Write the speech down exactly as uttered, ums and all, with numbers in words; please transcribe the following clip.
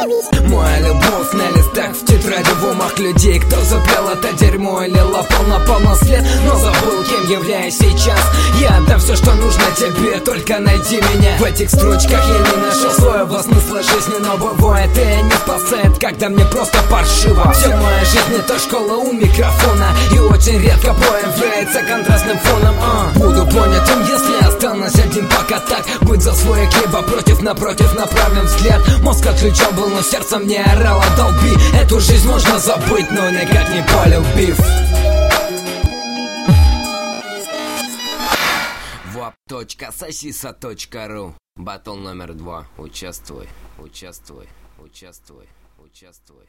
остановись. Моя любовь на листах в тетради в умах людей. Кто запрел это дерьмо или лапал, напал на след, но забыл, кем являюсь сейчас. Я отдам все, что нужно тебе, только найди меня. В этих строчках я не нашел своего смысла жизни, но бывает и не спасает, когда мне просто паршиво. Вся моя жизнь это школа у микрофона, и очень редко появляется контрастным фоном. а. Буду понятым, если останусь один пока так. Быть за свой хлеба против напротив направлен взгляд. Мозг отключен был, но сердцем не орало долби. Эту жизнь можно забыть, но никак не полюбив. вап точка сосиса точка ру. Батл номер два. Участвуй, участвуй, участвуй, участвуй.